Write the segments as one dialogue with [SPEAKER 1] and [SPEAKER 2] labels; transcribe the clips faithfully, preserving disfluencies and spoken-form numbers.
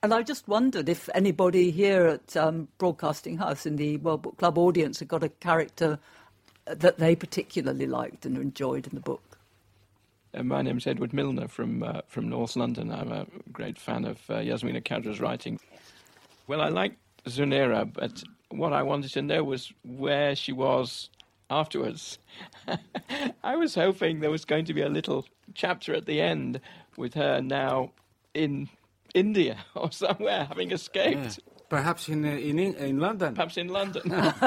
[SPEAKER 1] And I just wondered if anybody here at um, Broadcasting House in the World Book Club audience had got a character that they particularly liked and enjoyed in the book.
[SPEAKER 2] Uh, my name's Edward Milner from uh, from North London. I'm a great fan of uh, Yasmina Khadra's writing. Well, I liked Zunaira, but what I wanted to know was where she was afterwards. I was hoping there was going to be a little chapter at the end with her now in India or somewhere, having escaped.
[SPEAKER 3] Yeah. Perhaps in, uh, in in London.
[SPEAKER 2] Perhaps in London.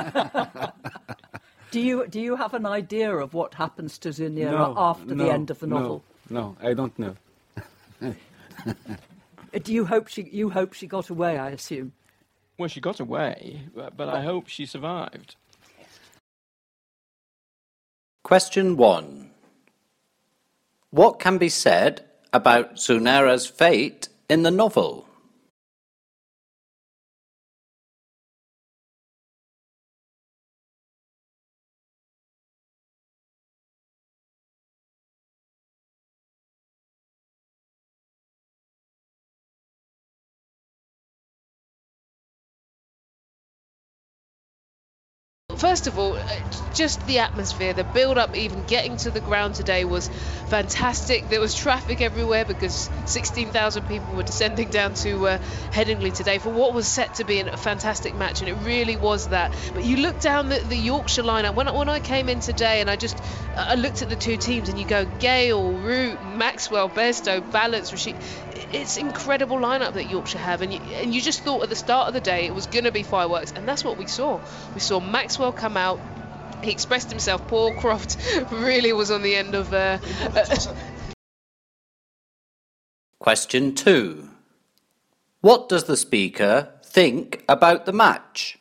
[SPEAKER 1] Do you do you have an idea of what happens to Zunaira
[SPEAKER 3] no,
[SPEAKER 1] after
[SPEAKER 3] no,
[SPEAKER 1] the end of the novel?
[SPEAKER 3] No, no, I don't know.
[SPEAKER 1] Do you hope she you hope she got away, I assume?
[SPEAKER 2] Well, she got away, but, but I hope she survived.
[SPEAKER 4] Question one. What can be said about Zunaira's fate in the novel?
[SPEAKER 5] First of all, just the atmosphere, the build-up, even getting to the ground today was fantastic. There was traffic everywhere because sixteen thousand people were descending down to uh, Headingley today for what was set to be a fantastic match, and it really was that. But you look down the, the Yorkshire lineup. When, when I came in today and I just I looked at the two teams, and you go Gale, Root, Maxwell, Bairstow, Balance, Rashid. It's incredible lineup that Yorkshire have, and you, and you just thought at the start of the day it was going to be fireworks, and that's what we saw. We saw Maxwell come out. He expressed himself. Paul Croft really was on the end of. Uh, uh,
[SPEAKER 4] Question two. What does the speaker think about the match?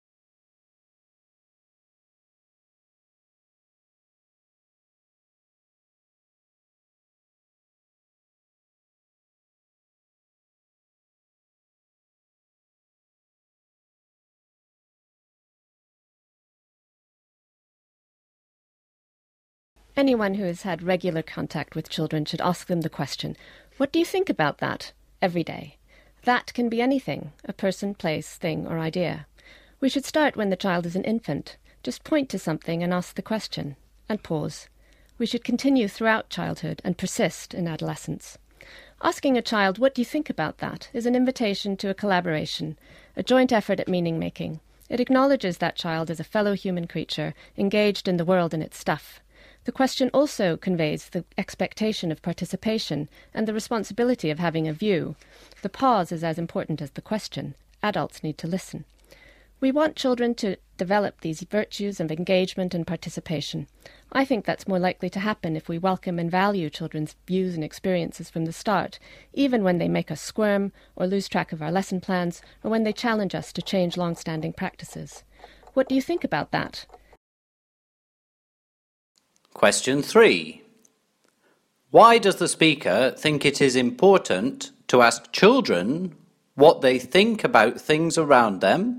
[SPEAKER 6] Anyone who has had regular contact with children should ask them the question, what do you think about that, every day? That can be anything, a person, place, thing, or idea. We should start when the child is an infant. Just point to something and ask the question, and pause. We should continue throughout childhood and persist in adolescence. Asking a child, what do you think about that, is an invitation to a collaboration, a joint effort at meaning-making. It acknowledges that child as a fellow human creature, engaged in the world and its stuff. The question also conveys the expectation of participation and the responsibility of having a view. The pause is as important as the question. Adults need to listen. We want children to develop these virtues of engagement and participation. I think that's more likely to happen if we welcome and value children's views and experiences from the start, even when they make us squirm or lose track of our lesson plans, or when they challenge us to change long-standing practices. What do you think about that?
[SPEAKER 4] Question three. Why does the speaker think it is important to ask children what they think about things around them?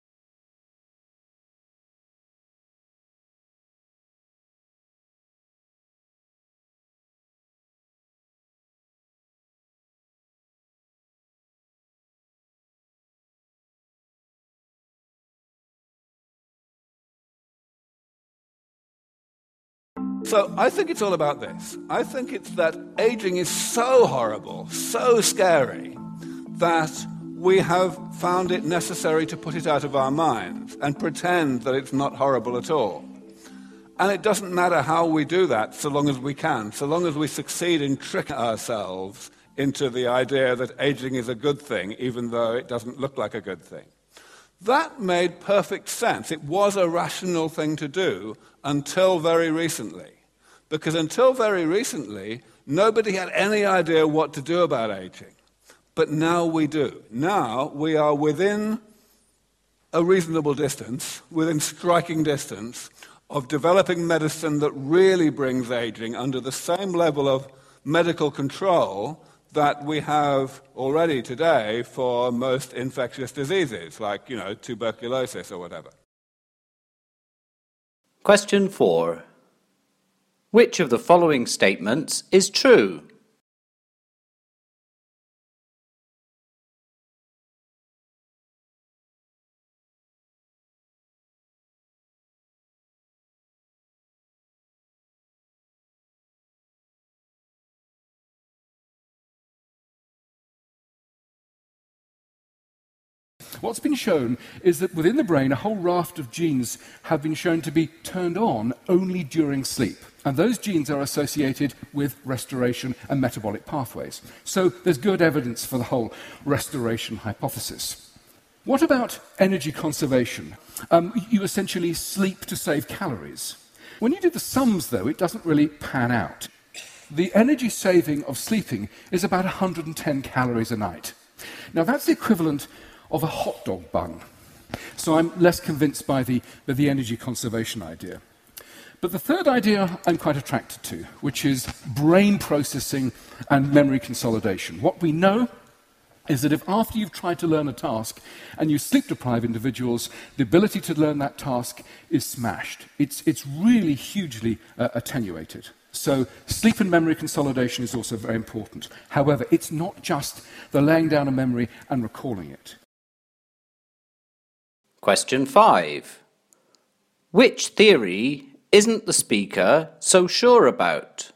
[SPEAKER 7] So I think it's all about this. I think it's that aging is so horrible, so scary, that we have found it necessary to put it out of our minds and pretend that it's not horrible at all. And it doesn't matter how we do that so long as we can, so long as we succeed in tricking ourselves into the idea that aging is a good thing, even though it doesn't look like a good thing. That made perfect sense. It was a rational thing to do until very recently. Because until very recently, nobody had any idea what to do about aging. But now we do. Now we are within a reasonable distance, within striking distance, of developing medicine that really brings aging under the same level of medical control that we have already today for most infectious diseases, like, you know, tuberculosis or whatever.
[SPEAKER 4] Question four. Which of the following statements is true?
[SPEAKER 8] What's been shown is that within the brain, a whole raft of genes have been shown to be turned on only during sleep. And those genes are associated with restoration and metabolic pathways. So there's good evidence for the whole restoration hypothesis. What about energy conservation? Um, you essentially sleep to save calories. When you do the sums, though, it doesn't really pan out. The energy saving of sleeping is about one hundred ten calories a night. Now, that's the equivalent of a hot dog bun. So I'm less convinced by the, by the energy conservation idea. But the third idea I'm quite attracted to, which is brain processing and memory consolidation. What we know is that if after you've tried to learn a task and you sleep-deprive individuals, the ability to learn that task is smashed. It's, it's really hugely uh, attenuated. So sleep and memory consolidation is also very important. However, it's not just the laying down of memory and recalling it.
[SPEAKER 4] Question five. Which theory isn't the speaker so sure about?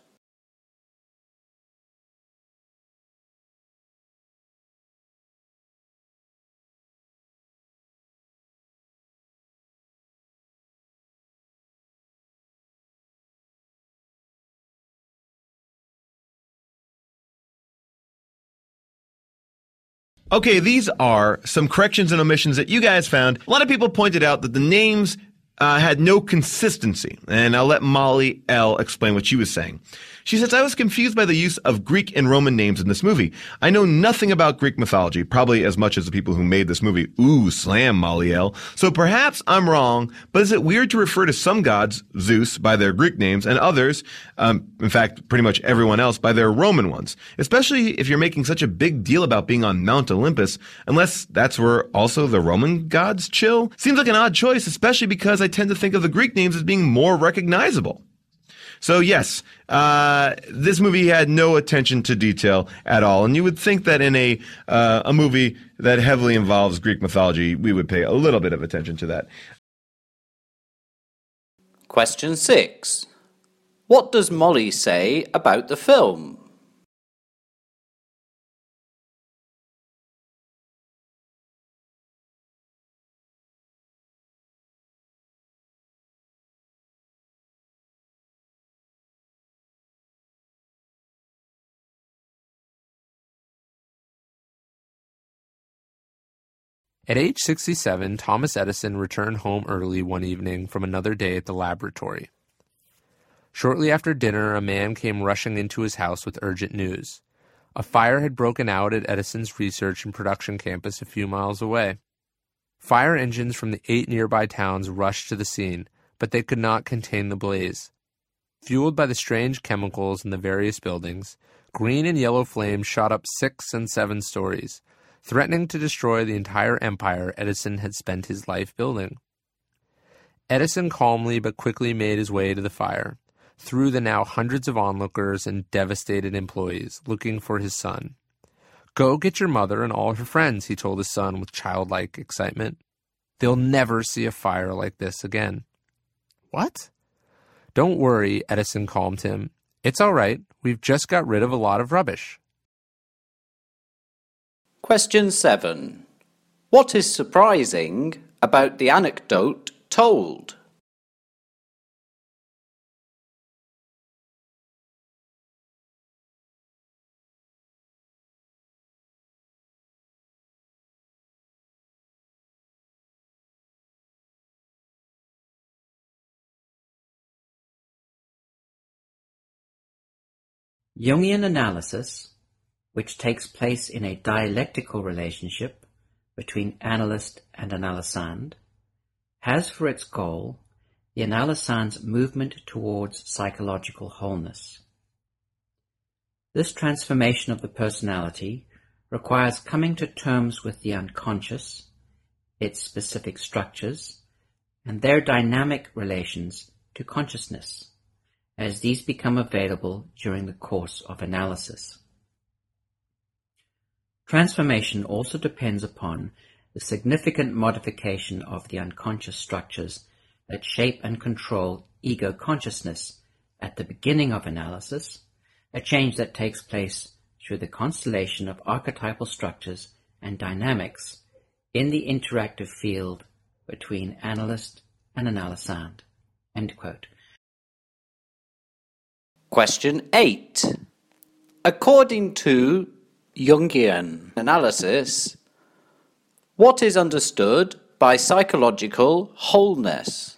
[SPEAKER 9] Okay, these are some corrections and omissions that you guys found. A lot of people pointed out that the names uh, had no consistency, and I'll let Molly L. explain what she was saying. She says, I was confused by the use of Greek and Roman names in this movie. I know nothing about Greek mythology, probably as much as the people who made this movie. Ooh, slam, Molly L. So perhaps I'm wrong, but is it weird to refer to some gods, Zeus, by their Greek names, and others, um, in fact, pretty much everyone else, by their Roman ones? Especially if you're making such a big deal about being on Mount Olympus, unless that's where also the Roman gods chill? Seems like an odd choice, especially because I tend to think of the Greek names as being more recognizable. So yes, uh, this movie had no attention to detail at all, and you would think that in a uh, a movie that heavily involves Greek mythology, we would pay a little bit of attention to that.
[SPEAKER 4] Question six. What does Molly say about the film?
[SPEAKER 10] At age sixty-seven, Thomas Edison returned home early one evening from another day at the laboratory. Shortly after dinner, a man came rushing into his house with urgent news. A fire had broken out at Edison's research and production campus a few miles away. Fire engines from the eight nearby towns rushed to the scene, but they could not contain the blaze. Fueled by the strange chemicals in the various buildings, green and yellow flames shot up six and seven stories, threatening to destroy the entire empire Edison had spent his life building. Edison calmly but quickly made his way to the fire, through the now hundreds of onlookers and devastated employees, looking for his son. Go get your mother and all her friends, he told his son with childlike excitement. They'll never see a fire like this again. What? Don't worry, Edison calmed him. It's all right. We've just got rid of a lot of rubbish.
[SPEAKER 4] Question seven. What is surprising about the anecdote told?
[SPEAKER 11] Jungian analysis, which takes place in a dialectical relationship between analyst and analysand, has for its goal the analysand's movement towards psychological wholeness. This transformation of the personality requires coming to terms with the unconscious, its specific structures, and their dynamic relations to consciousness, as these become available during the course of analysis. Transformation also depends upon the significant modification of the unconscious structures that shape and control ego consciousness at the beginning of analysis, a change that takes place through the constellation of archetypal structures and dynamics in the interactive field between analyst and analysand. End quote.
[SPEAKER 4] Question eight. According to Jungian analysis, what is understood by psychological wholeness?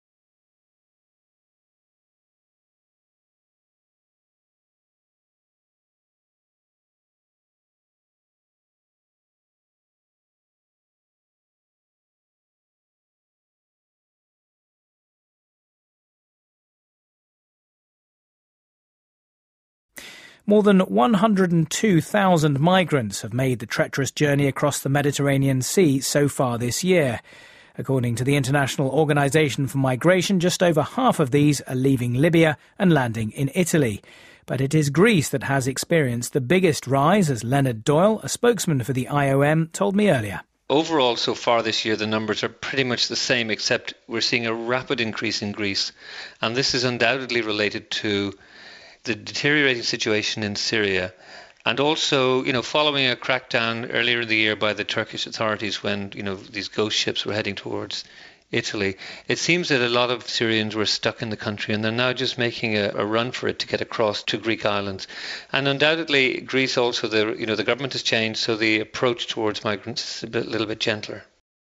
[SPEAKER 12] More than one hundred two thousand migrants have made the treacherous journey across the Mediterranean Sea so far this year. According to the International Organization for Migration, just over half of these are leaving Libya and landing in Italy. But it is Greece that has experienced the biggest rise, as Leonard Doyle, a spokesman for the I O M, told me earlier.
[SPEAKER 13] Overall, so far this year, the numbers are pretty much the same, except we're seeing a rapid increase in Greece. And this is undoubtedly related to the deteriorating situation in Syria, and also, you know, following a crackdown earlier in the year by the Turkish authorities when, you know, these ghost ships were heading towards Italy. It seems that a lot of Syrians were stuck in the country, and they're now just making a, a run for it to get across to Greek islands. And undoubtedly, Greece also, the you know, the government has changed, so the approach towards migrants is a bit, little bit gentler.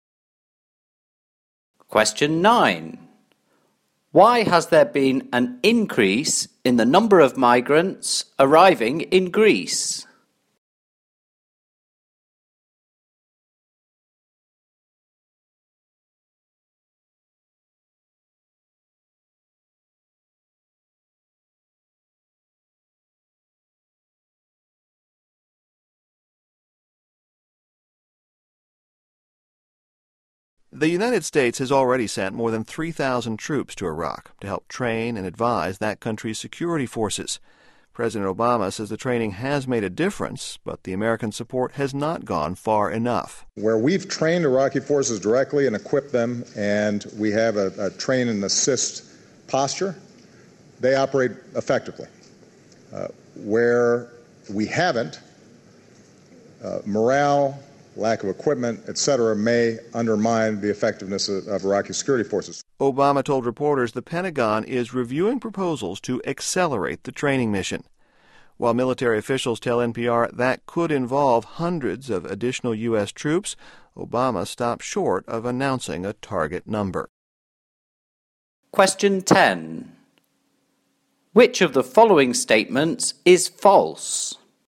[SPEAKER 4] Question nine. Why has there been an increase in the number of migrants arriving in Greece?
[SPEAKER 14] The United States has already sent more than three thousand troops to Iraq to help train and advise that country's security forces. President Obama says the training has made a difference, but the American support has not gone far enough.
[SPEAKER 15] Where we've trained Iraqi forces directly and equipped them, and we have a, a train and assist posture, they operate effectively. Uh, where we haven't, uh, morale, lack of equipment, et cetera, may undermine the effectiveness of, of Iraqi security forces.
[SPEAKER 14] Obama told reporters the Pentagon is reviewing proposals to accelerate the training mission. While military officials tell N P R that could involve hundreds of additional U S troops, Obama stopped short of announcing a target number.
[SPEAKER 4] Question ten. Which of the following statements is false?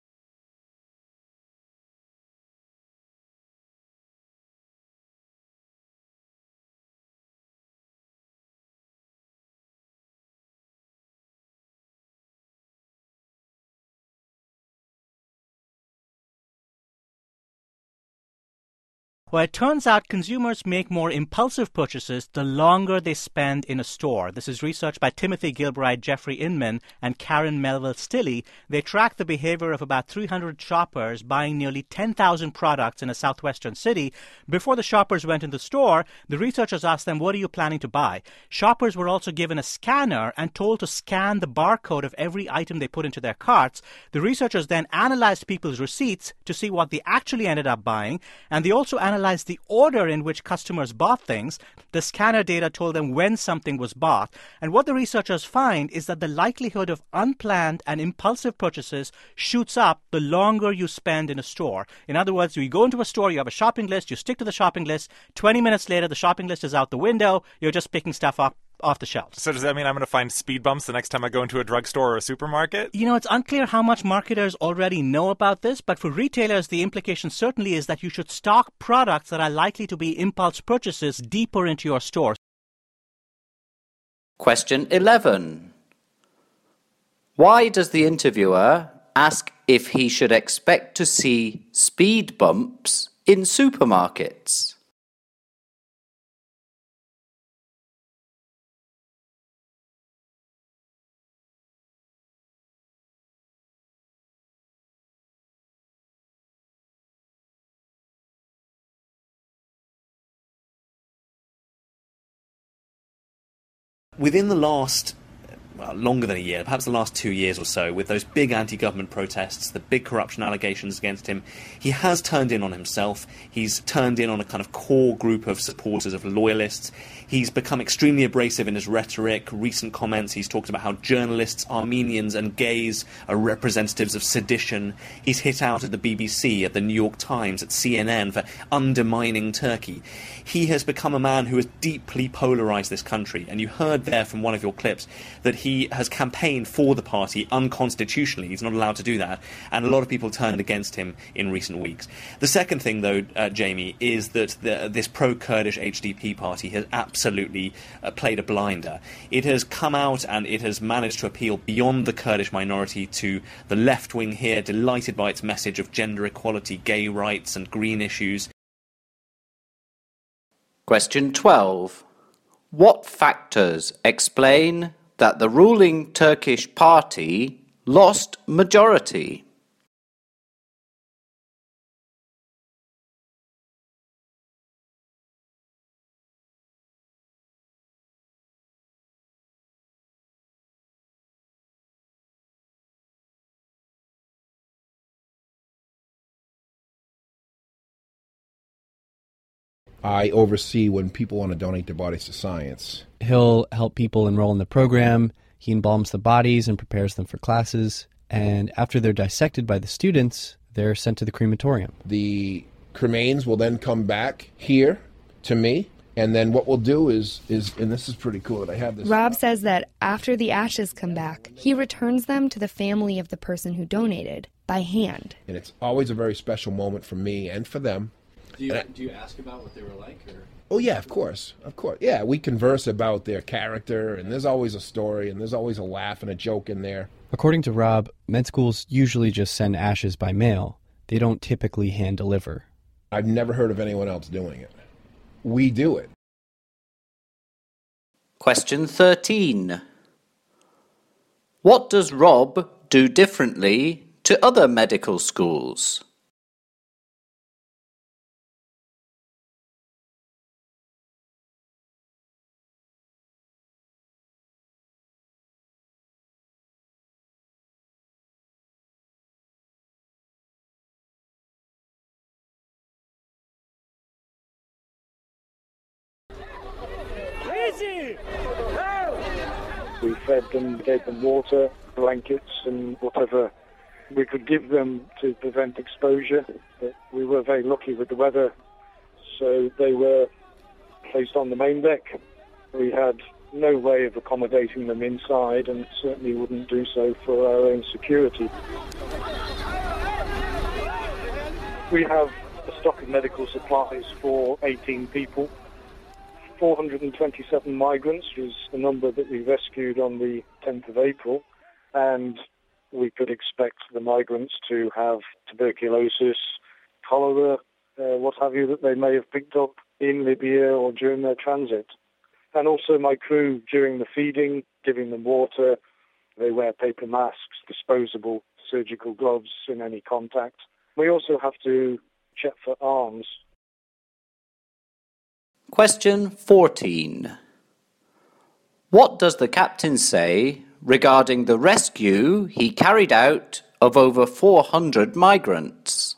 [SPEAKER 16] Well, it turns out consumers make more impulsive purchases the longer they spend in a store. This is research by Timothy Gilbride, Jeffrey Inman, and Karen Melville-Stilley. They tracked the behavior of about three hundred shoppers buying nearly ten thousand products in a southwestern city. Before the shoppers went in the store, the researchers asked them, what are you planning to buy? Shoppers were also given a scanner and told to scan the barcode of every item they put into their carts. The researchers then analyzed people's receipts to see what they actually ended up buying, and they also analyzed the order in which customers bought things. The scanner data told them when something was bought. And what the researchers find is that the likelihood of unplanned and impulsive purchases shoots up the longer you spend in a store. In other words, you go into a store, you have a shopping list, you stick to the shopping list. twenty minutes later, the shopping list is out the window. You're just picking stuff up off the shelves.
[SPEAKER 17] So does that mean I'm going to find speed bumps the next time I go into a drugstore or a supermarket?
[SPEAKER 16] You know, it's unclear how much marketers already know about this, but for retailers, the implication certainly is that you should stock products that are likely to be impulse purchases deeper into your store.
[SPEAKER 4] Question eleven. Why does the interviewer ask if he should expect to see speed bumps in supermarkets?
[SPEAKER 18] Within the last well, longer than a year, perhaps the last two years or so, with those big anti-government protests, the big corruption allegations against him, he has turned in on himself. He's turned in on a kind of core group of supporters, of loyalists. He's become extremely abrasive in his rhetoric. Recent comments, he's talked about how journalists, Armenians and gays are representatives of sedition. He's hit out at the B B C, at the New York Times, at C N N for undermining Turkey. He has become a man who has deeply polarised this country. And you heard there from one of your clips that he has campaigned for the party unconstitutionally. He's not allowed to do that. And a lot of people turned against him in recent weeks. The second thing, though, uh, Jamie, is that the, this pro-Kurdish H D P party has absolutely uh, played a blinder. It has come out and it has managed to appeal beyond the Kurdish minority to the left wing here, delighted by its message of gender equality, gay rights and green issues.
[SPEAKER 4] Question twelve. What factors explain that the ruling Turkish party lost majority?
[SPEAKER 19] I oversee when people want to donate their bodies to science.
[SPEAKER 20] He'll help people enroll in the program. He embalms the bodies and prepares them for classes. And after they're dissected by the students, they're sent to the crematorium.
[SPEAKER 19] The cremains will then come back here to me. And then what we'll do is, is and this is pretty cool that I have this.
[SPEAKER 21] Rob says that after the ashes come back, he returns them to the family of the person who donated by hand.
[SPEAKER 19] And it's always a very special moment for me and for them.
[SPEAKER 20] Do you, do you ask about what they were like? Or?
[SPEAKER 19] Oh, yeah, of course. Of course. Yeah, we converse about their character, and there's always a story, and there's always a laugh and a joke in there.
[SPEAKER 20] According to Rob, med schools usually just send ashes by mail. They don't typically hand deliver.
[SPEAKER 19] I've never heard of anyone else doing it. We do it.
[SPEAKER 4] Question thirteen. What does Rob do differently to other medical schools?
[SPEAKER 22] We fed them, gave them water, blankets and whatever we could give them to prevent exposure. But we were very lucky with the weather, so they were placed on the main deck. We had no way of accommodating them inside and certainly wouldn't do so for our own security. We have a stock of medical supplies for eighteen people. four hundred twenty-seven migrants was the number that we rescued on the tenth of April, and we could expect the migrants to have tuberculosis, cholera, uh, what have you, that they may have picked up in Libya or during their transit. And also my crew, during the feeding, giving them water, they wear paper masks, disposable surgical gloves in any contact. We also have to check for arms.
[SPEAKER 4] Question fourteen. What does the captain say regarding the rescue he carried out of over four hundred migrants?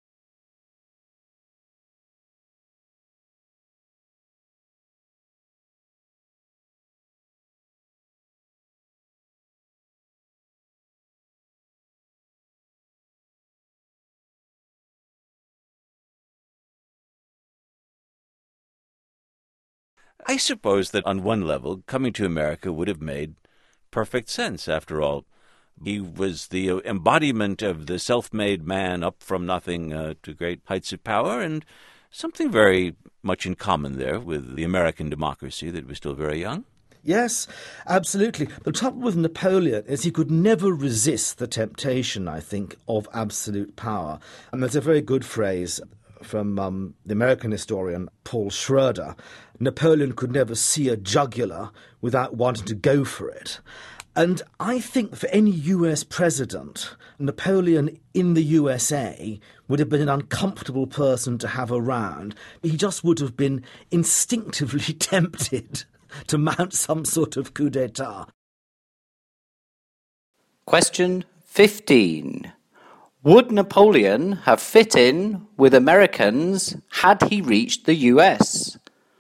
[SPEAKER 23] I suppose that on one level, coming to America would have made perfect sense. After all, he was the embodiment of the self-made man up from nothing uh, to great heights of power, and something very much in common there with the American democracy that was still very young.
[SPEAKER 24] Yes, absolutely. The trouble with Napoleon is he could never resist the temptation, I think, of absolute power. And there's a very good phrase from um, the American historian Paul Schroeder. Napoleon could never see a jugular without wanting to go for it. And I think for any U S president, Napoleon in the U S A would have been an uncomfortable person to have around. He just would have been instinctively tempted to mount some sort of coup d'etat.
[SPEAKER 4] Question fifteen. Would Napoleon have fit in with Americans had he reached the U S?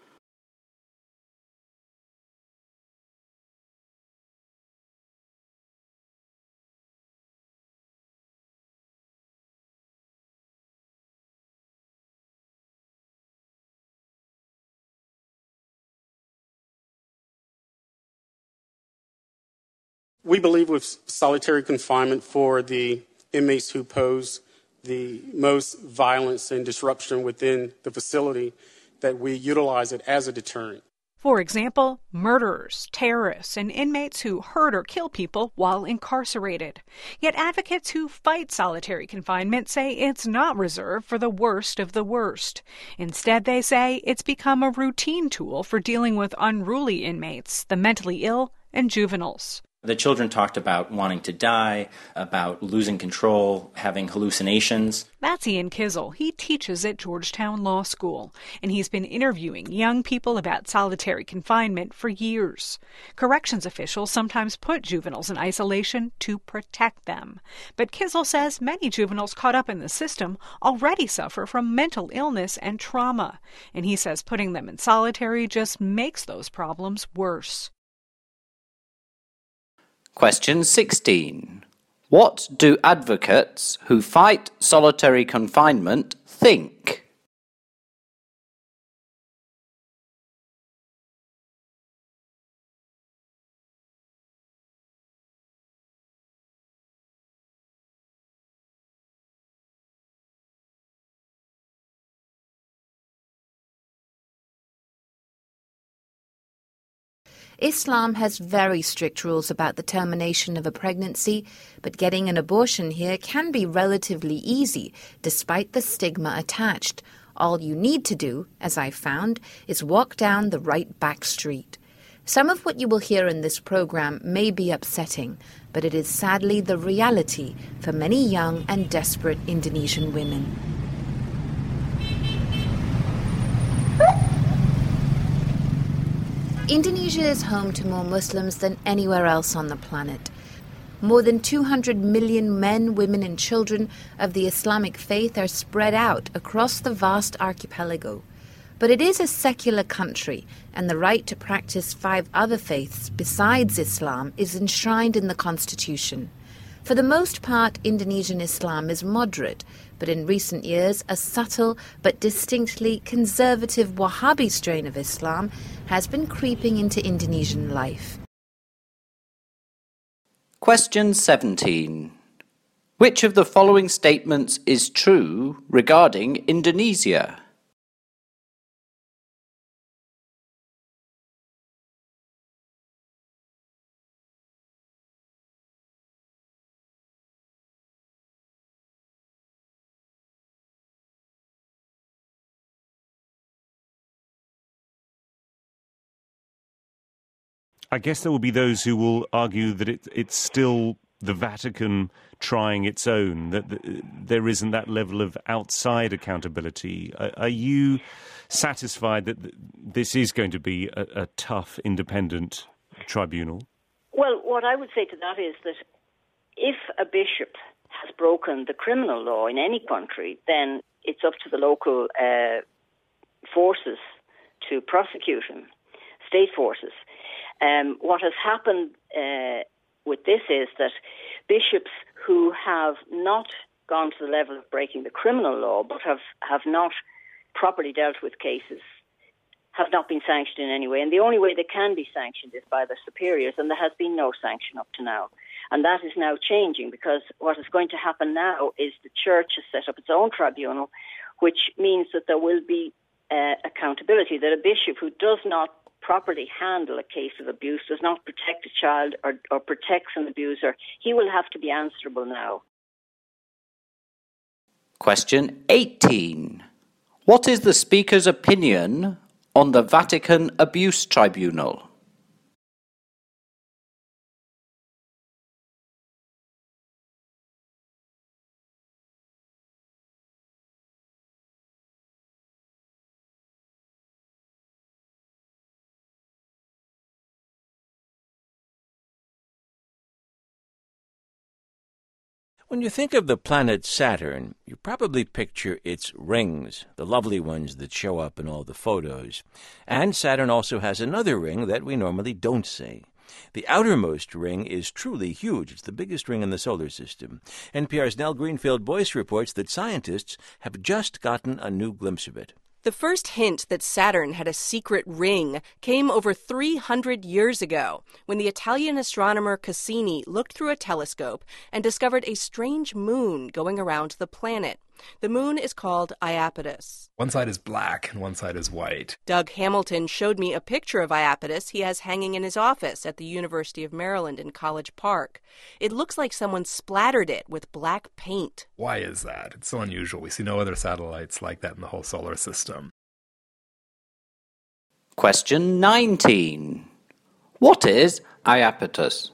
[SPEAKER 1] We believe with solitary confinement for the inmates who pose the most violence and disruption within the facility, that we utilize it as a deterrent.
[SPEAKER 2] For example, murderers, terrorists, and inmates who hurt or kill people while incarcerated. Yet advocates who fight solitary confinement say it's not reserved for the worst of the worst. Instead, they say it's become a routine tool for dealing with unruly inmates, the mentally ill, and juveniles.
[SPEAKER 3] The children talked about wanting to die, about losing control, having hallucinations.
[SPEAKER 2] That's Ian Kizzle. He teaches at Georgetown Law School, and he's been interviewing young people about solitary confinement for years. Corrections officials sometimes put juveniles in isolation to protect them. But Kizzle says many juveniles caught up in the system already suffer from mental illness and trauma, and he says putting them in solitary just makes those problems worse.
[SPEAKER 4] Question sixteen. What do advocates who fight solitary confinement think?
[SPEAKER 5] Islam has very strict rules about the termination of a pregnancy, but getting an abortion here can be relatively easy, despite the stigma attached. All you need to do, as I found, is walk down the right back street. Some of what you will hear in this program may be upsetting, but it is sadly the reality for many young and desperate Indonesian women. Indonesia is home to more Muslims than anywhere else on the planet. More than two hundred million men, women and children of the Islamic faith are spread out across the vast archipelago. But it is a secular country, and the right to practice five other faiths besides Islam is enshrined in the constitution. For the most part, Indonesian Islam is moderate, but in recent years a subtle but distinctly conservative Wahhabi strain of Islam has been creeping into Indonesian life.
[SPEAKER 4] Question seventeen. Which of the following statements is true regarding Indonesia?
[SPEAKER 25] I guess there will be those who will argue that it, it's still the Vatican trying its own, that the, there isn't that level of outside accountability. Are, are you satisfied that this is going to be a, a tough, independent tribunal?
[SPEAKER 26] Well, what I would say to that is that if a bishop has broken the criminal law in any country, then it's up to the local uh, forces to prosecute him, state forces. Um, what has happened uh, with this is that bishops who have not gone to the level of breaking the criminal law but have, have not properly dealt with cases have not been sanctioned in any way. And the only way they can be sanctioned is by their superiors, and there has been no sanction up to now. And that is now changing, because what is going to happen now is the church has set up its own tribunal, which means that there will be uh, accountability, that a bishop who does not properly handle a case of abuse, does not protect a child or, or protects an abuser, he will have to be answerable now.
[SPEAKER 4] Question eighteen. What is the Speaker's opinion on the Vatican Abuse Tribunal?
[SPEAKER 23] When you think of the planet Saturn, you probably picture its rings, the lovely ones that show up in all the photos. And Saturn also has another ring that we normally don't see. The outermost ring is truly huge. It's the biggest ring in the solar system. N P R's Nell Greenfield-Boyce reports that scientists have just gotten a new glimpse of it.
[SPEAKER 6] The first hint that Saturn had a secret ring came over three hundred years ago, when the Italian astronomer Cassini looked through a telescope and discovered a strange moon going around the planet. The moon is called Iapetus.
[SPEAKER 7] One side is black and one side is white.
[SPEAKER 6] Doug Hamilton showed me a picture of Iapetus he has hanging in his office at the University of Maryland in College Park. It looks like someone splattered it with black paint.
[SPEAKER 7] Why is that? It's so unusual. We see no other satellites like that in the whole solar system.
[SPEAKER 4] Question nineteen. What is Iapetus?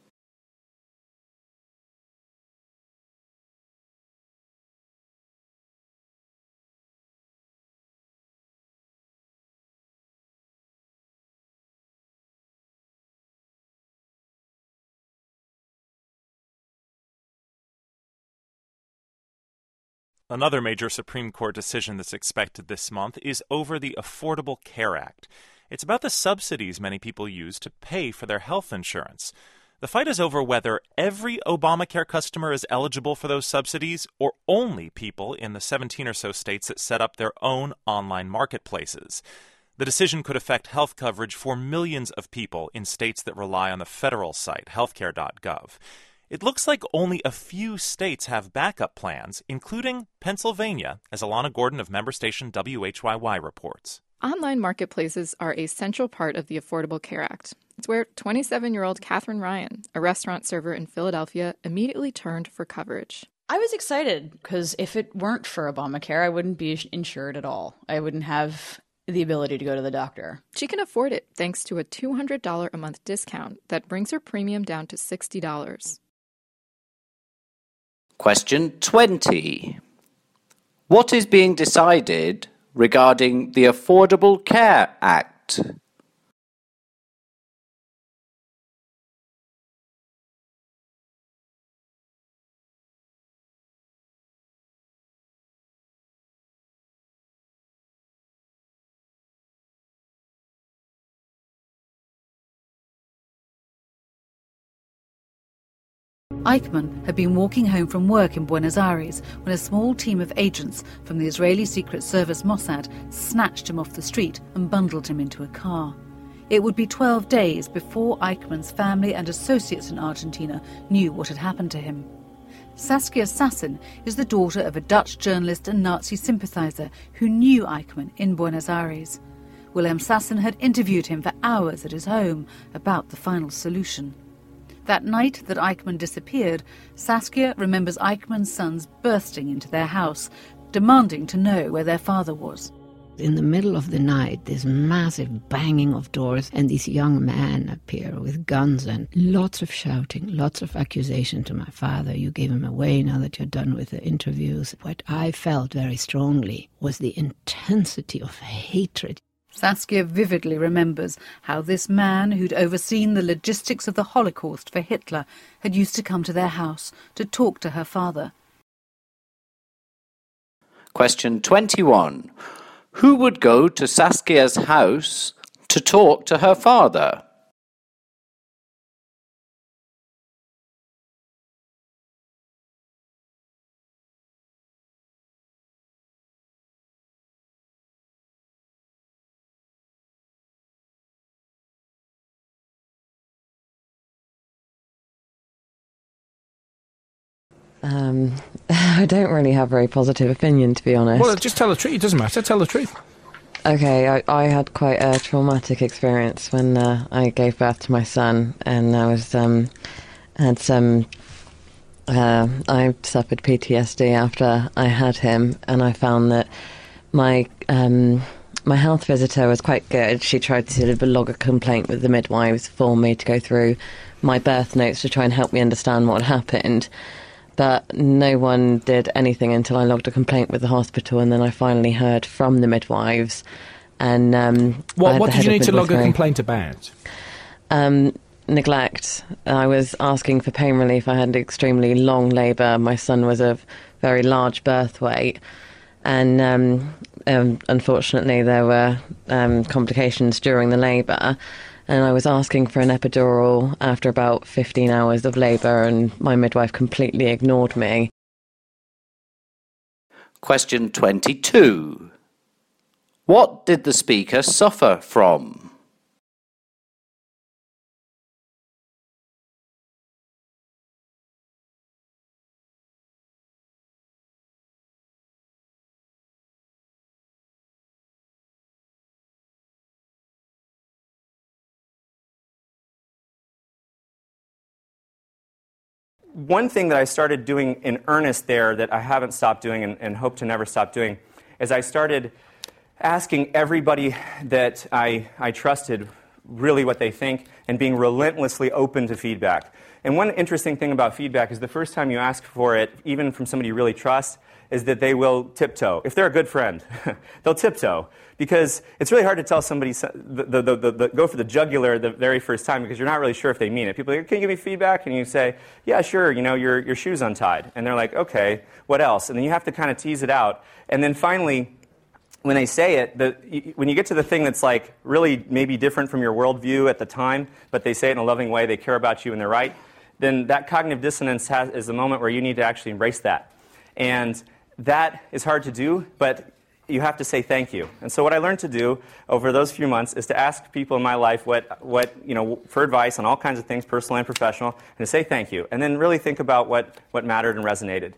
[SPEAKER 17] Another major Supreme Court decision that's expected this month is over the Affordable Care Act. It's about the subsidies many people use to pay for their health insurance. The fight is over whether every Obamacare customer is eligible for those subsidies or only people in the seventeen or so states that set up their own online marketplaces. The decision could affect health coverage for millions of people in states that rely on the federal site, healthcare dot gov. It looks like only a few states have backup plans, including Pennsylvania, as Alana Gordon of member station W H Y Y reports.
[SPEAKER 8] Online marketplaces are a central part of the Affordable Care Act. It's where twenty-seven-year-old Catherine Ryan, a restaurant server in Philadelphia, immediately turned for coverage.
[SPEAKER 9] I was excited because if it weren't for Obamacare, I wouldn't be insured at all. I wouldn't have the ability to go to the doctor.
[SPEAKER 8] She can afford it thanks to a two hundred dollars a month discount that brings her premium down to sixty dollars.
[SPEAKER 4] Question twenty. What is being decided regarding the Affordable Care Act?
[SPEAKER 10] Eichmann had been walking home from work in Buenos Aires when a small team of agents from the Israeli Secret Service Mossad snatched him off the street and bundled him into a car. It would be twelve days before Eichmann's family and associates in Argentina knew what had happened to him. Saskia Sassen is the daughter of a Dutch journalist and Nazi sympathizer who knew Eichmann in Buenos Aires. Willem Sassen had interviewed him for hours at his home about the final solution. That night that Eichmann disappeared, Saskia remembers Eichmann's sons bursting into their house, demanding to know where their father was.
[SPEAKER 11] In the middle of the night, this massive banging of doors, and these young men appear with guns and lots of shouting, lots of accusation to my father. You gave him away now that you're done with the interviews. What I felt very strongly was the intensity of hatred.
[SPEAKER 10] Saskia vividly remembers how this man who'd overseen the logistics of the Holocaust for Hitler had used to come to their house to talk to her father.
[SPEAKER 4] Question twenty-one. Who would go to Saskia's house to talk to her father?
[SPEAKER 27] Um, I don't really have a very positive opinion, to be honest.
[SPEAKER 19] Well, just tell the truth. It doesn't matter. Tell the truth.
[SPEAKER 27] Okay, I, I had quite a traumatic experience when uh, I gave birth to my son, and I was um, had some. Uh, I suffered P T S D after I had him, and I found that my um, my health visitor was quite good. She tried to sort of log a complaint with the midwives for me to go through my birth notes to try and help me understand what happened. But no one did anything until I logged a complaint with the hospital, and then I finally heard from the midwives. And um,
[SPEAKER 19] what, what did you need to log a complaint about?
[SPEAKER 27] Um, neglect. I was asking for pain relief. I had extremely long labour. My son was of very large birth weight. And um, um, unfortunately, there were um, complications during the labour. And I was asking for an epidural after about fifteen hours of labour, and my midwife completely ignored me.
[SPEAKER 4] Question twenty-two. What did the speaker suffer from?
[SPEAKER 12] One thing that I started doing in earnest there that I haven't stopped doing and, and hope to never stop doing is I started asking everybody that I, I trusted really what they think and being relentlessly open to feedback. And one interesting thing about feedback is the first time you ask for it, even from somebody you really trust, is that they will tiptoe. If they're a good friend, they'll tiptoe. Because it's really hard to tell somebody, the, the, the, the, the, go for the jugular the very first time because you're not really sure if they mean it. People are like, can you give me feedback? And you say, yeah, sure, you know, your, your shoe's untied. And they're like, okay, what else? And then you have to kind of tease it out. And then finally, when they say it, the, when you get to the thing that's like really maybe different from your worldview at the time, but they say it in a loving way, they care about you and they're right, then that cognitive dissonance has, is the moment where you need to actually embrace that. And that is hard to do, but you have to say thank you. And so what I learned to do over those few months is to ask people in my life what, what, you know, for advice on all kinds of things, personal and professional, and to say thank you. And then really think about what, what mattered and resonated.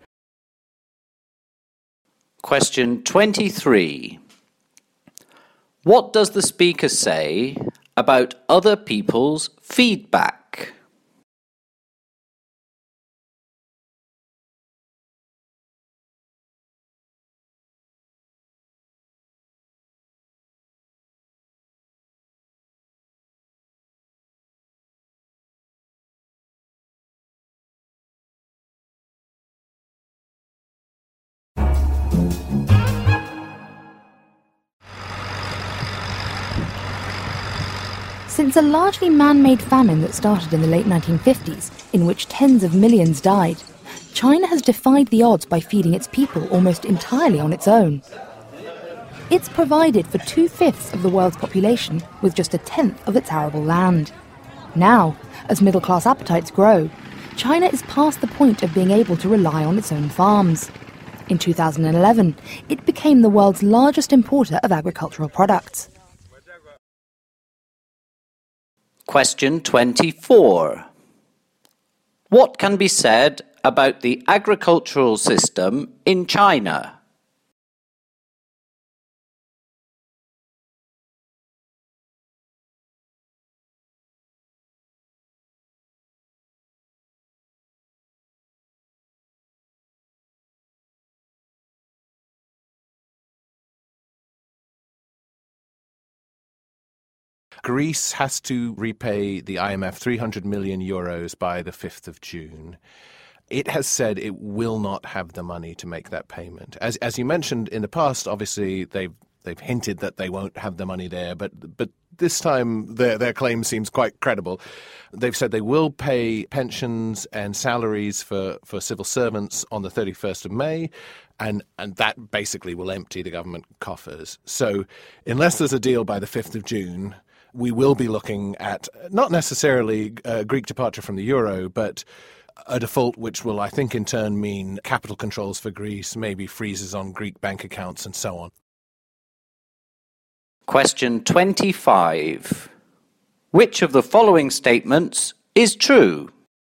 [SPEAKER 4] Question twenty-three. What does the speaker say about other people's feedback?
[SPEAKER 13] Since a largely man-made famine that started in the late nineteen fifties, in which tens of millions died, China has defied the odds by feeding its people almost entirely on its own. It's provided for two-fifths of the world's population with just a tenth of its arable land. Now, as middle-class appetites grow, China is past the point of being able to rely on its own farms. In two thousand eleven, it became the world's largest importer of agricultural products.
[SPEAKER 4] Question twenty-four. What can be said about the agricultural system in China?
[SPEAKER 19] Greece has to repay the I M F three hundred million euros by the fifth of June. It has said it will not have the money to make that payment. As as you mentioned in the past, obviously they've they've hinted that they won't have the money there, but but this time their their claim seems quite credible. They've said they will pay pensions and salaries for, for civil servants on the thirty-first of May, and and that basically will empty the government coffers. So unless there's a deal by the fifth of June, we will be looking at not necessarily a Greek departure from the euro, but a default which will, I think, in turn mean capital controls for Greece, maybe freezes on Greek bank accounts and so on.
[SPEAKER 4] Question twenty-five. Which of the following statements is true?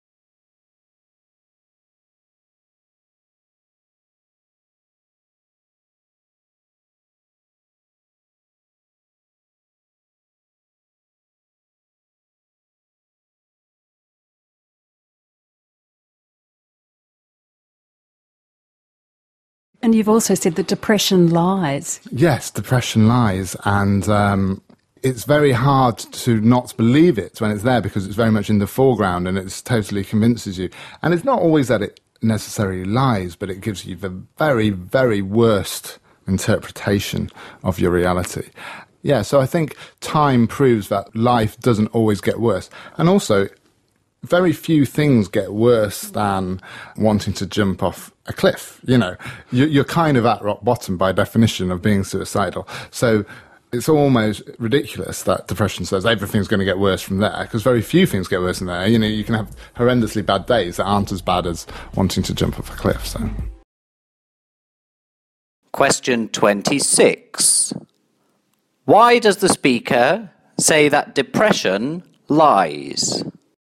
[SPEAKER 14] And you've also said that depression lies.
[SPEAKER 15] Yes, depression lies, and um, it's very hard to not believe it when it's there because it's very much in the foreground and it totally convinces you. And it's not always that it necessarily lies, but it gives you the very, very worst interpretation of your reality. Yeah, so I think time proves that life doesn't always get worse. And also, very few things get worse than wanting to jump off a cliff. You know, you're kind of at rock bottom by definition of being suicidal. So it's almost ridiculous that depression says everything's going to get worse from there, because very few things get worse from there. You know, you can have horrendously bad days that aren't as bad as wanting to jump off a cliff. So,
[SPEAKER 4] question twenty-six. Why does the speaker say that depression lies?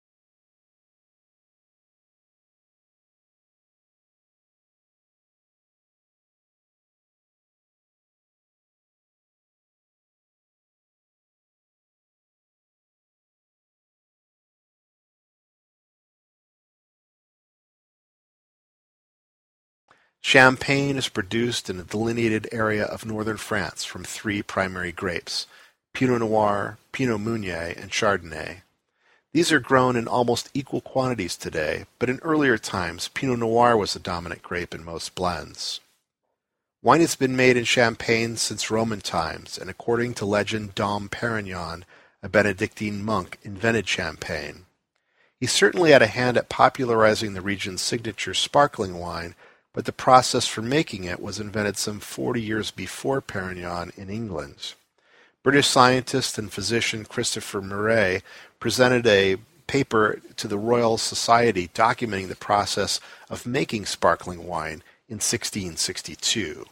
[SPEAKER 1] Champagne is produced in a delineated area of northern France from three primary grapes, Pinot Noir, Pinot Meunier, and Chardonnay. These are grown in almost equal quantities today, but in earlier times, Pinot Noir was the dominant grape in most blends. Wine has been made in Champagne since Roman times, and according to legend, Dom Perignon, a Benedictine monk, invented Champagne. He certainly had a hand at popularizing the region's signature sparkling wine, but the process for making it was invented some forty years before Perignon in England. British scientist and physician Christopher Murray presented a paper to the Royal Society documenting the process of making sparkling wine in sixteen sixty-two.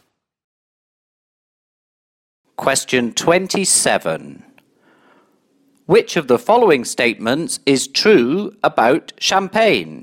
[SPEAKER 4] Question twenty-seven. Which of the following statements is true about champagne?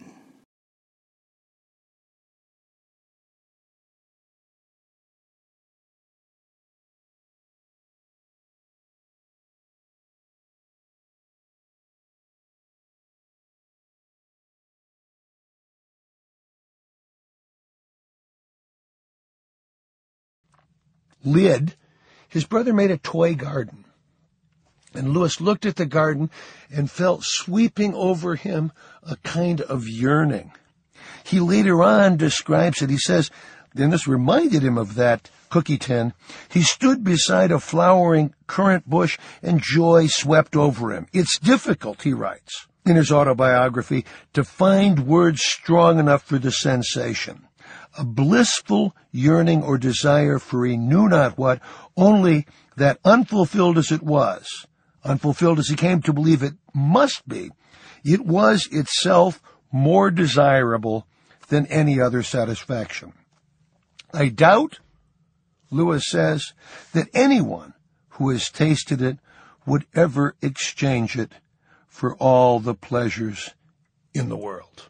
[SPEAKER 16] Lyd, his brother made a toy garden, and Lewis looked at the garden and felt sweeping over him a kind of yearning. He later on describes it. He says, and this reminded him of that cookie tin, he stood beside a flowering currant bush and joy swept over him. It's difficult, he writes in his autobiography, to find words strong enough for the sensation. A blissful yearning or desire for he knew not what, only that unfulfilled as it was, unfulfilled as he came to believe it must be, it was itself more desirable than any other satisfaction. I doubt, Lewis says, that anyone who has tasted it would ever exchange it for all the pleasures in the world.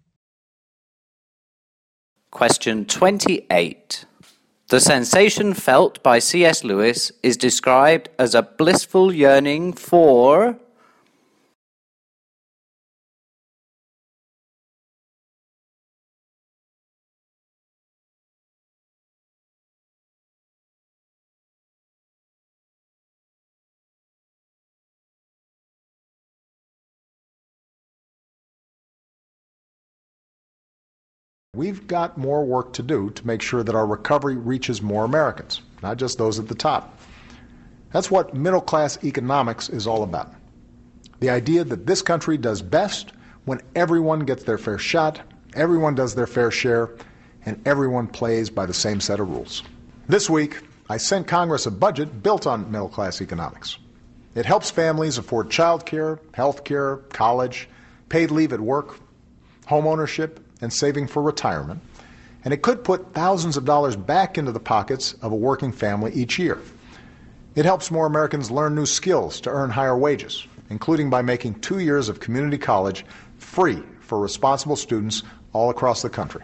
[SPEAKER 4] Question twenty-eight. The sensation felt by C S Lewis is described as a blissful yearning for...
[SPEAKER 18] We've got more work to do to make sure that our recovery reaches more Americans, not just those at the top. That's what middle-class economics is all about. The idea that this country does best when everyone gets their fair shot, everyone does their fair share, and everyone plays by the same set of rules. This week, I sent Congress a budget built on middle-class economics. It helps families afford child care, health care, college, paid leave at work, home ownership, and saving for retirement, and it could put thousands of dollars back into the pockets of a working family each year. It helps more Americans learn new skills to earn higher wages, including by making two years of community college free for responsible students all across the country.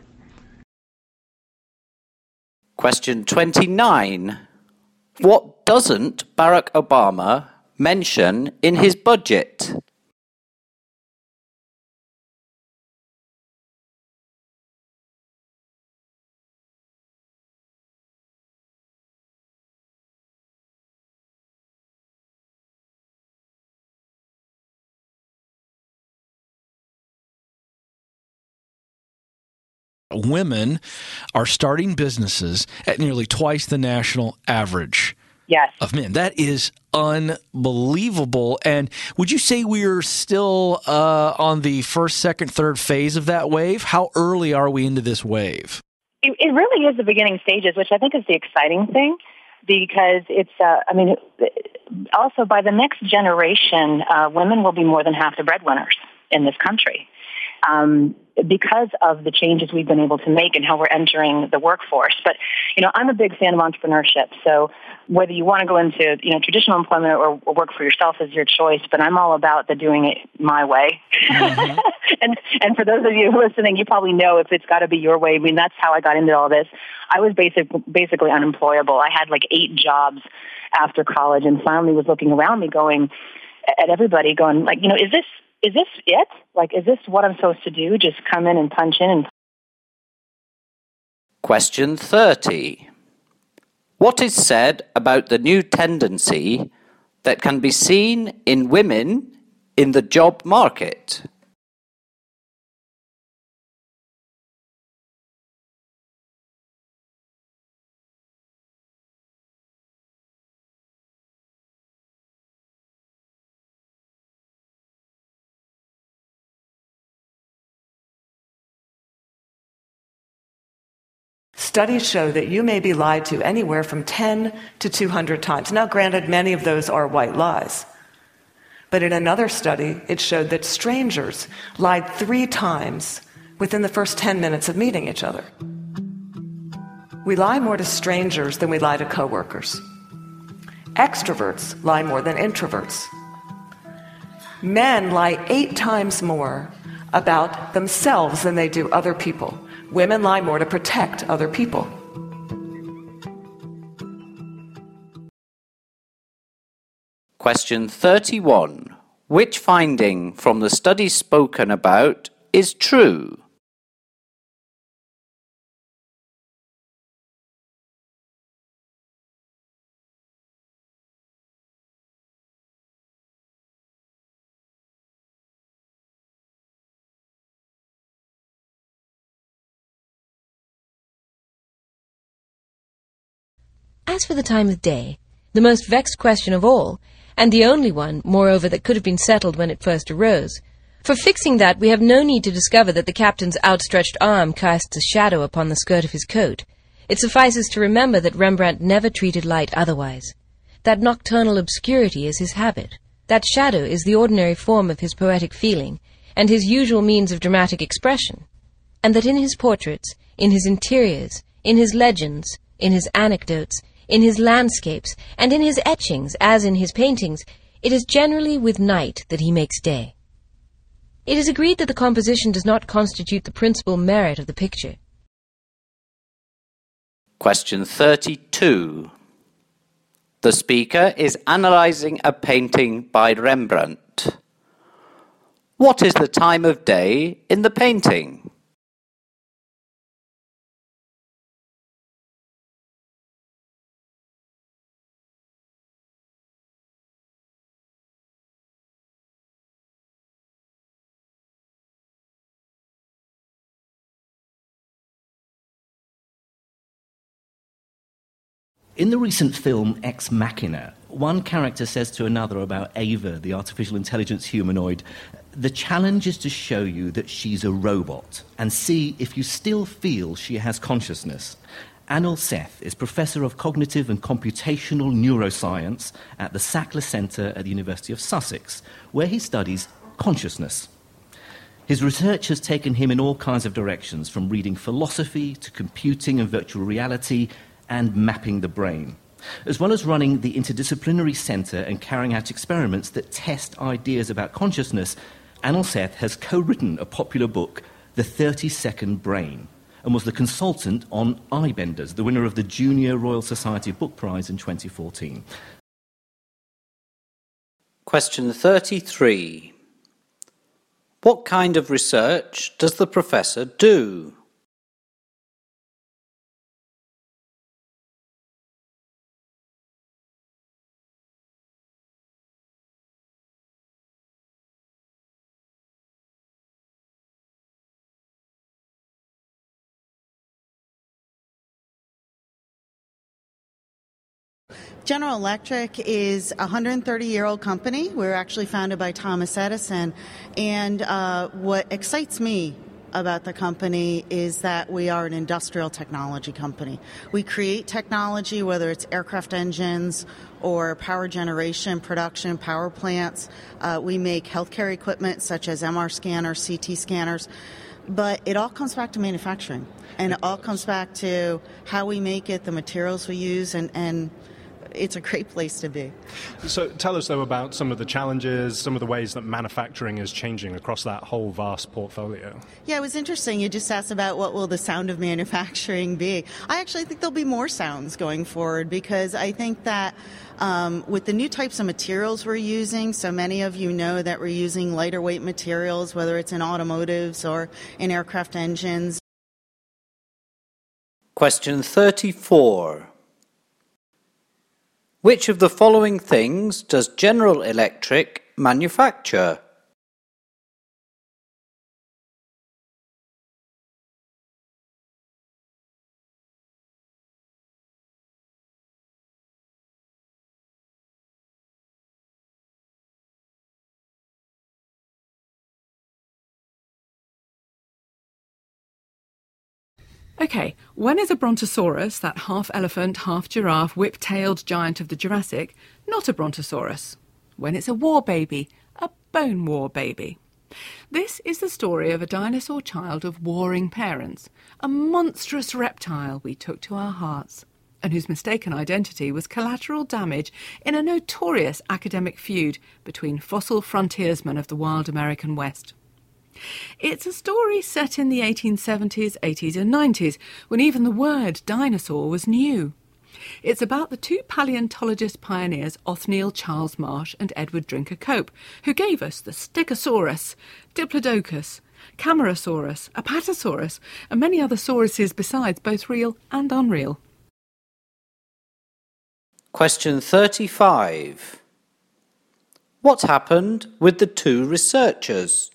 [SPEAKER 4] Question twenty-nine. What doesn't Barack Obama mention in his budget?
[SPEAKER 20] Women are starting businesses at nearly twice the national average.
[SPEAKER 2] Yes.
[SPEAKER 3] Of men. That is unbelievable. And would you say we're still uh, on the first, second, third phase of that wave? How early are we into this wave?
[SPEAKER 2] It, it really is the beginning stages, which I think is the exciting thing, because it's, uh, I mean, also by the next generation, uh, women will be more than half the breadwinners in this country. Um, because of the changes we've been able to make and how we're entering the workforce. But, you know, I'm a big fan of entrepreneurship. So whether you want to go into, you know, traditional employment or, or work for yourself is your choice, but I'm all about the doing it my way. Mm-hmm. and and for those of you listening, you probably know if it's got to be your way. I mean, that's how I got into all this. I was basic, basically unemployable. I had like eight jobs after college and finally was looking around me going at everybody going like, you know, is this, Is this it? Like, is this what I'm supposed to do? Just come in and punch in and...
[SPEAKER 4] Question thirty. What is said about the new tendency that can be seen in women in the job market?
[SPEAKER 5] Studies show that you may be lied to anywhere from ten to two hundred times. Now, granted, many of those are white lies. But in another study, it showed that strangers lied three times within the first ten minutes of meeting each other. We lie more to strangers than we lie to coworkers. Extroverts lie more than introverts. Men lie eight times more about themselves than they do other people. Women lie more to protect other people.
[SPEAKER 4] Question thirty-one. Which finding from the study spoken about is true?
[SPEAKER 20] As for the time of day, the most vexed question of all, and the only one, moreover, that could have been settled when it first arose, for fixing that we have no need to discover that the captain's outstretched arm casts a shadow upon the skirt of his coat. It suffices to remember that Rembrandt never treated light otherwise, that nocturnal obscurity is his habit, that shadow is the ordinary form of his poetic feeling, and his usual means of dramatic expression, and that in his portraits, in his interiors, in his legends, in his anecdotes, in his landscapes, and in his etchings, as in his paintings, it is generally with night that he makes day. It is agreed that the composition does not constitute the principal merit of the picture.
[SPEAKER 4] Question thirty-two. The speaker is analysing a painting by Rembrandt. What is the time of day in the painting?
[SPEAKER 21] In the recent film Ex Machina, one character says to another about Ava, the artificial intelligence humanoid, the challenge is to show you that she's a robot and see if you still feel she has consciousness. Anil Seth is Professor of Cognitive and Computational Neuroscience at the Sackler Centre at the University of Sussex, where he studies consciousness. His research has taken him in all kinds of directions, from reading philosophy to computing and virtual reality, and mapping the brain, as well as running the Interdisciplinary Centre and carrying out experiments that test ideas about consciousness. Anil Seth has co-written a popular book, The thirty-second Brain, and was the consultant on Eyebenders, the winner of the Junior Royal Society Book Prize in twenty fourteen.
[SPEAKER 4] Question thirty-three. What kind of research does the professor do?
[SPEAKER 6] General Electric is a one hundred thirty-year-old company. We were actually founded by Thomas Edison. And uh, what excites me about the company is that we are an industrial technology company. We create technology, whether it's aircraft engines or power generation, production, power plants. Uh, we make healthcare equipment such as M R scanners, C T scanners. But it all comes back to manufacturing. And it all comes back to how we make it, the materials we use, and, and it's a great place to be.
[SPEAKER 7] So tell us, though, about some of the challenges, some of the ways that manufacturing is changing across that whole vast portfolio.
[SPEAKER 6] Yeah, it was interesting. You just asked about what will the sound of manufacturing be. I actually think there'll be more sounds going forward because I think that um, with the new types of materials we're using, so many of you know that we're using lighter weight materials, whether it's in automotives or in aircraft engines.
[SPEAKER 4] Question thirty-four. Which of the following things does General Electric manufacture?
[SPEAKER 22] Okay, when is a brontosaurus, that half-elephant, half-giraffe, whip-tailed giant of the Jurassic, not a brontosaurus? When it's a war baby, a bone war baby. This is the story of a dinosaur child of warring parents, a monstrous reptile we took to our hearts, and whose mistaken identity was collateral damage in a notorious academic feud between fossil frontiersmen of the wild American West. It's a story set in the eighteen seventies, eighties and nineties, when even the word dinosaur was new. It's about the two paleontologist pioneers Othniel Charles Marsh and Edward Drinker Cope, who gave us the Stegosaurus, Diplodocus, Camarasaurus, Apatosaurus, and many other sauruses besides, both real and unreal.
[SPEAKER 4] Question thirty-five. What happened with the two researchers?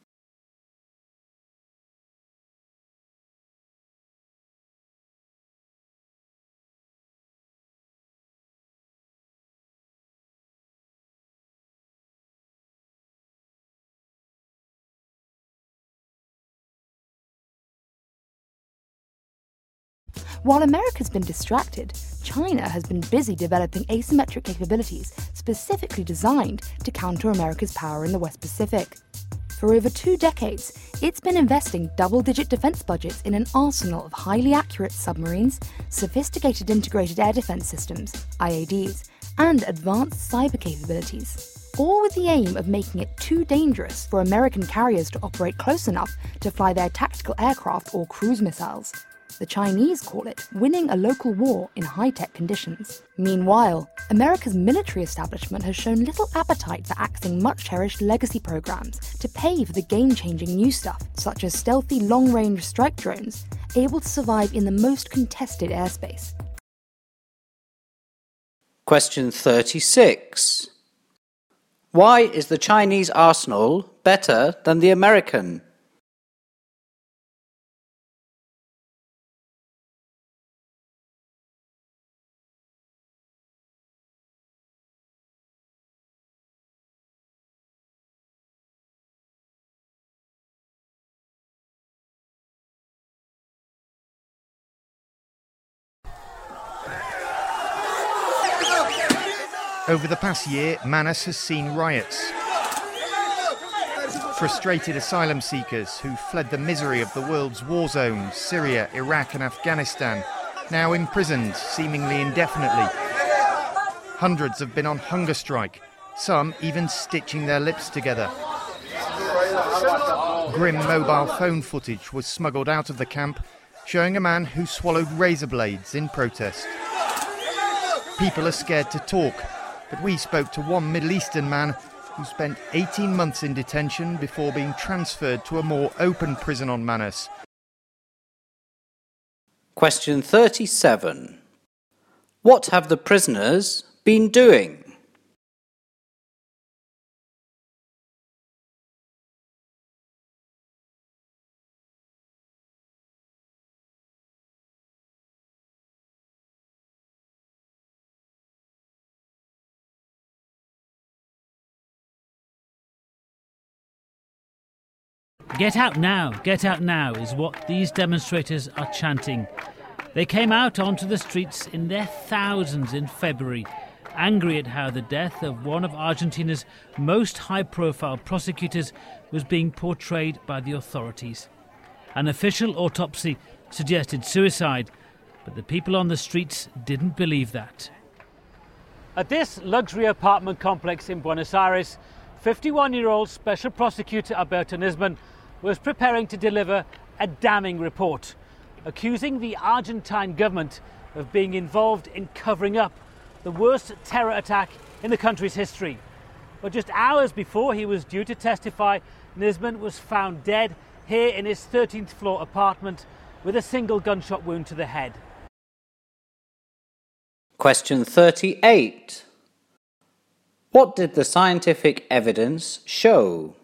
[SPEAKER 13] While America's been distracted, China has been busy developing asymmetric capabilities specifically designed to counter America's power in the West Pacific. For over two decades, it's been investing double-digit defense budgets in an arsenal of highly accurate submarines, sophisticated integrated air defense systems, I A Ds, and advanced cyber capabilities, all with the aim of making it too dangerous for American carriers to operate close enough to fly their tactical aircraft or cruise missiles. The Chinese call it winning a local war in high-tech conditions. Meanwhile, America's military establishment has shown little appetite for axing much-cherished legacy programs to pay for the game-changing new stuff, such as stealthy long-range strike drones, able to survive in the most contested airspace.
[SPEAKER 4] Question thirty-six. Why is the Chinese arsenal better than the American?
[SPEAKER 23] Over the past year, Manus has seen riots. Frustrated asylum seekers who fled the misery of the world's war zones, Syria, Iraq and Afghanistan, now imprisoned, seemingly indefinitely. Hundreds have been on hunger strike, some even stitching their lips together. Grim mobile phone footage was smuggled out of the camp, showing a man who swallowed razor blades in protest. People are scared to talk, but we spoke to one Middle Eastern man who spent eighteen months in detention before being transferred to a more open prison on Manus.
[SPEAKER 4] Question thirty-seven. What have the prisoners been doing?
[SPEAKER 8] Get out now, get out now is what these demonstrators are chanting. They came out onto the streets in their thousands in February, angry at how the death of one of Argentina's most high-profile prosecutors was being portrayed by the authorities. An official autopsy suggested suicide, but the people on the streets didn't believe that. At this luxury apartment complex in Buenos Aires, fifty-one-year-old Special Prosecutor Alberto Nisman was preparing to deliver a damning report, accusing the Argentine government of being involved in covering up the worst terror attack in the country's history. But just hours before he was due to testify, Nisman was found dead here in his thirteenth floor apartment with a single gunshot wound to the head.
[SPEAKER 4] Question thirty-eight. What did the scientific evidence show?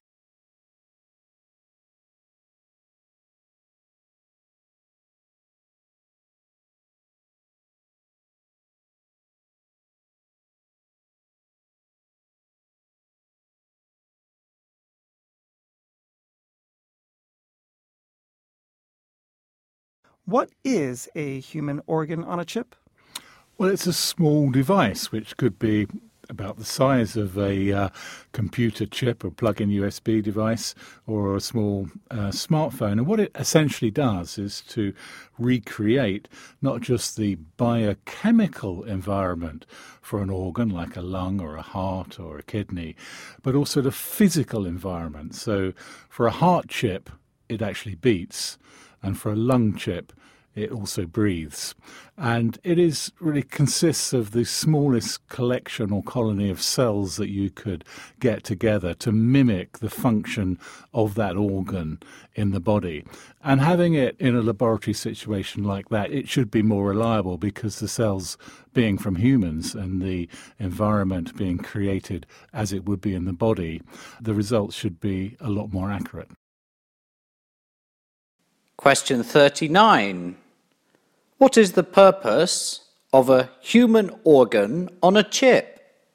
[SPEAKER 9] What is a human organ on a chip?
[SPEAKER 11] Well, it's a small device which could be about the size of a uh, computer chip or plug-in U S B device or a small uh, smartphone. And what it essentially does is to recreate not just the biochemical environment for an organ like a lung or a heart or a kidney, but also the physical environment. So for a heart chip, it actually beats, and for a lung chip, it also breathes. And it is really consists of the smallest collection or colony of cells that you could get together to mimic the function of that organ in the body. And having it in a laboratory situation like that, it should be more reliable because the cells being from humans and the environment being created as it would be in the body, the results should be a lot more accurate.
[SPEAKER 4] Question thirty-nine. What is the purpose of a human organ on a chip?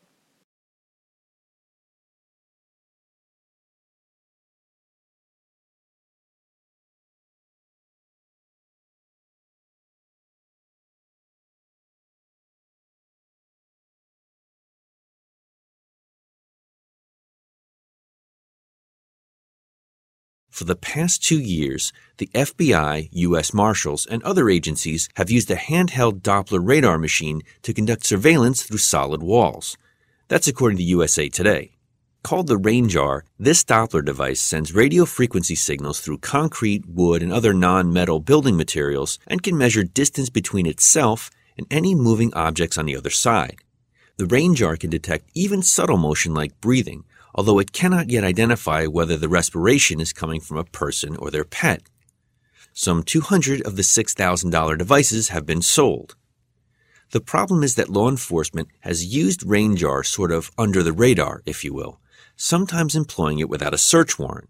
[SPEAKER 17] For the past two years, the F B I, U S Marshals, and other agencies have used a handheld Doppler radar machine to conduct surveillance through solid walls. That's according to U S A Today. Called the RANGEAR, this Doppler device sends radio frequency signals through concrete, wood, and other non-metal building materials and can measure distance between itself and any moving objects on the other side. The RANGEAR can detect even subtle motion like breathing, although it cannot yet identify whether the respiration is coming from a person or their pet. Some two hundred of the six thousand dollars devices have been sold. The problem is that law enforcement has used RANGEAR sort of under the radar, if you will, sometimes employing it without a search warrant.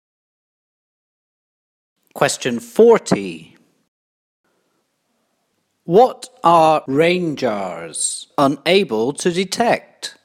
[SPEAKER 4] Question forty. What are RANGEARs unable to detect?